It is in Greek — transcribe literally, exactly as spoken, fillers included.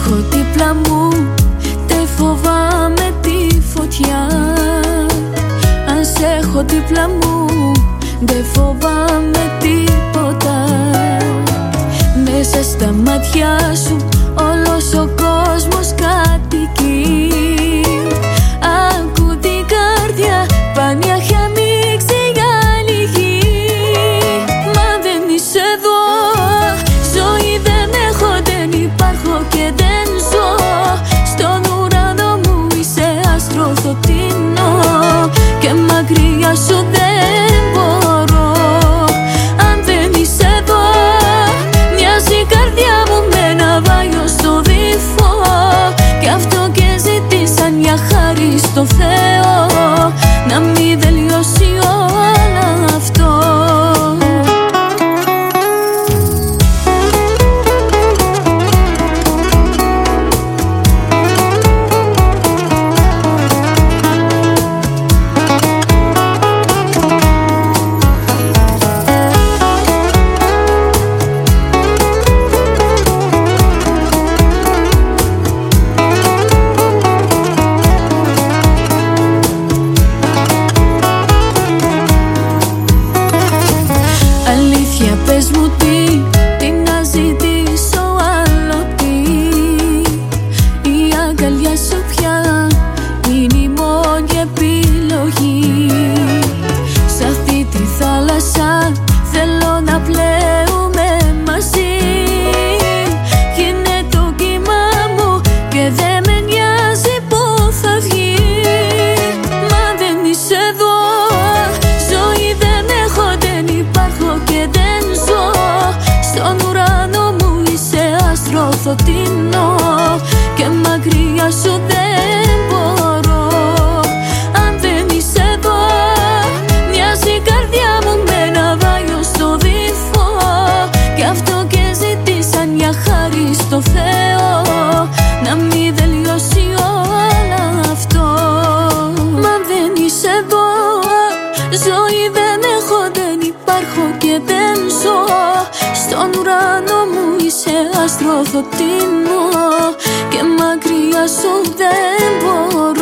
έχω δίπλα μου, δεν φοβάμαι τη φωτιά. Αν σε έχω δίπλα μου, δεν φοβάμαι τίποτα. Μέσα στα μάτια σου όλος ο κόσμος κατοικεί. Άκου την καρδιά, πάνια έχει ανοίξει για άλλη γη. Μα δεν είσαι εδώ, ζωή δεν έχω, δεν υπάρχω και δεν ζω. Στον ουρανό μου είσαι άστρο φωτεινό και μακριά σου δεν μπορώ. Αν δεν είσαι εδώ, μοιάζει η καρδιά μου με ένα βάγιο στο βυθό. Κι αυτό και ζήτησα μια χάρη στο Θεό, να μην τελειώσει όλο αυτό. Αλήθεια πες μου τι, τι να ζητήσω άλλο τι. Η αγκαλιά σου πια είναι η μόνη επιλογή. Σ' αυτή τη θάλασσα θέλω να πλέουμε μαζί. Γίνε το κύμα μου και δεν με νοιάζει που θα βγει. Μα δεν είσαι εδώ, ζωή δεν έχω, δεν υπάρχω και δεν ζω. Στον ουρανό μου είσαι άστρο φωτεινό και μακριά σου δεν μπορώ. Αν δεν είσαι εδώ, μοιάζει η καρδιά μου με ένα βάγιο στο βυθό. Κι αυτό και ζήτησα μια χάρη στο Θεό, να μην τελειώσει όλο αυτό. Μα δεν είσαι εδώ, ζωή δεν έχω, δεν υπάρχω και δεν ζω. Στον ουρανό μου είσαι άστρο φωτεινό και μακριά σου δεν μπορώ.